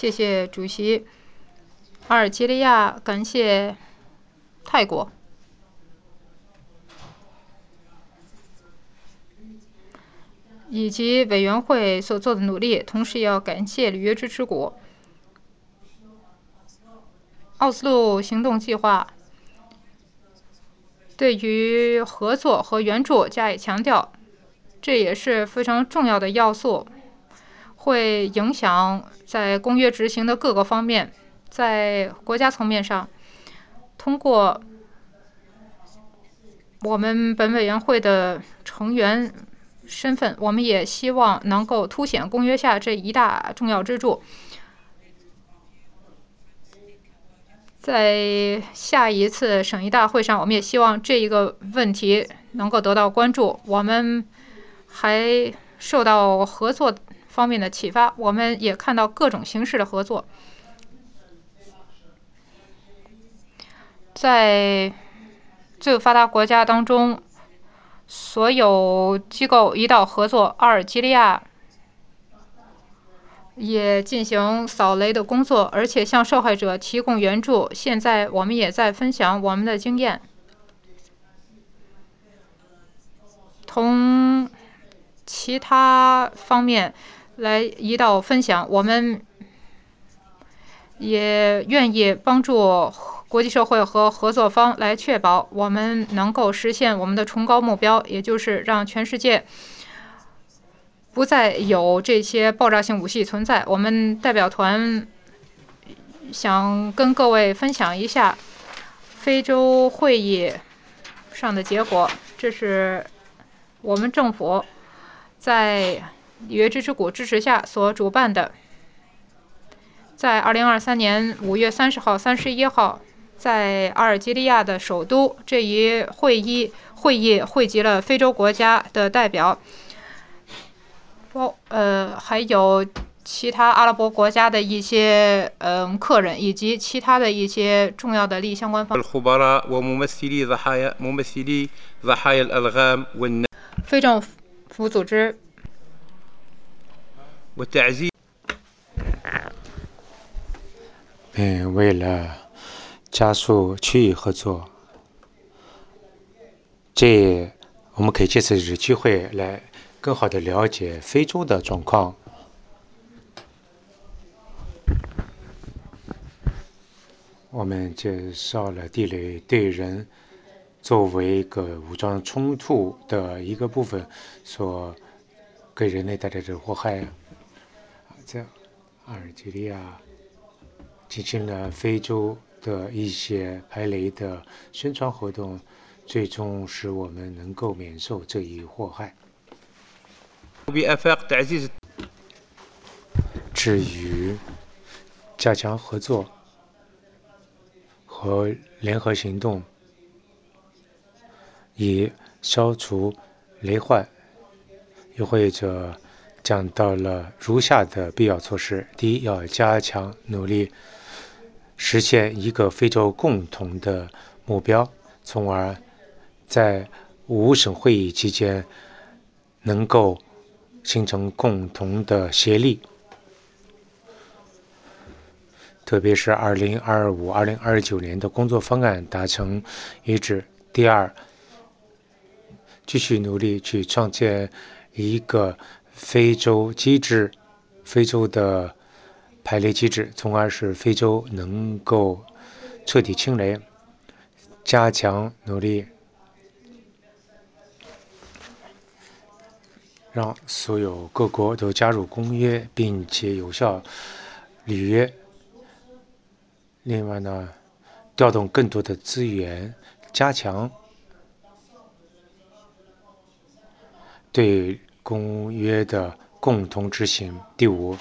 谢谢主席。阿尔及利亚感谢泰国以及委员会所做的努力，同时也要感谢里约支持国。奥斯陆行动计划对于合作和援助加以强调，这也是非常重要的要素，会影响在公约执行的各个方面。在国家层面上，通过我们本委员会的成员身份，我们也希望能够凸显公约下这一大重要支柱。在下一次省议大会上，我们也希望这一个问题能够得到关注。我们还受到合作方面的启发，我们也看到各种形式的合作。在最发达国家当中，所有机构一道合作，阿尔及利亚也进行扫雷的工作，而且向受害者提供援助。现在我们也在分享我们的经验，从其他方面来一道分享。我们也愿意帮助国际社会和合作方来确保我们能够实现我们的崇高目标，也就是让全世界不再有这些爆炸性武器存在。我们代表团想跟各位分享一下非洲会议上的结果，这是我们政府在里约支持国支持下所主办的，在2023年5月30号、31号，在阿尔及利亚的首都，这一会议汇集了非洲国家的代表，还有其他阿拉伯国家的一些客人，以及其他的一些重要的利益相关方。非政府组织。 为了加速区域合作，我们可以借此机会来更好地了解非洲的状况。我们介绍了地雷对人作为一个武装冲突的一个部分所给人类带来的祸害。在阿尔及利亚进行了非洲的一些排雷的宣传活动，最终使我们能够免受这一祸害。至于加强合作和联合行动，以消除雷患，与会者讲到了如下的必要措施：第一，要加强努力实现一个非洲共同的目标，从而在5省会议期间能够形成共同的协力，特别是2025、2029年的工作方案达成一致。第二，继续努力去创建一个非洲机制，非洲的排雷机制，从而使非洲能够彻底清雷，加强努力，让所有各国都加入公约，并且有效履约。另外呢，调动更多的资源，加强对公约的共同执行。第五，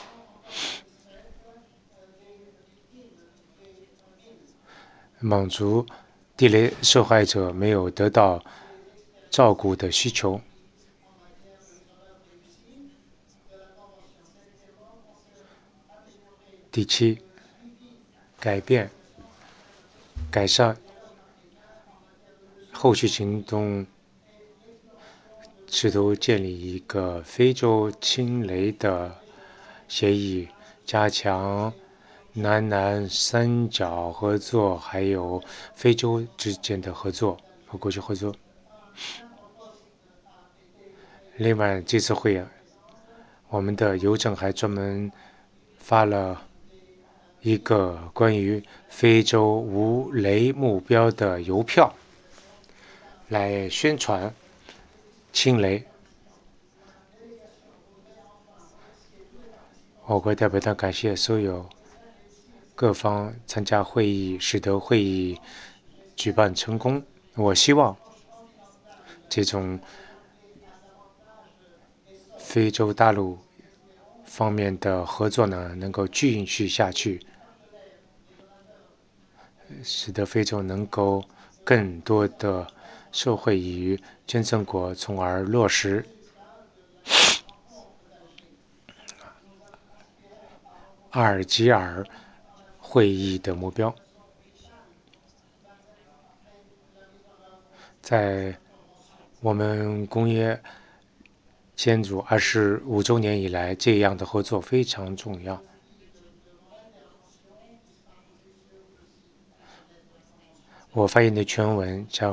满足地雷受害者没有得到照顾的需求。第七，改善后续行动，试图建立一个非洲清雷的协议，加强南南三角合作，还有非洲之间的合作和国际合作。另外，这次会我们的邮政还专门发了一个关于非洲无雷目标的邮票，来宣传清雷。我国代表团感谢所有各方参加会议，使得会议举办成功。我希望这种非洲大陆方面的合作呢，能够继续下去，使得非洲能够更多的受惠于捐赠国，从而落实阿尔及尔会议的目标。在我们工业建筑25周年以来，这样的合作非常重要。我发言的全文将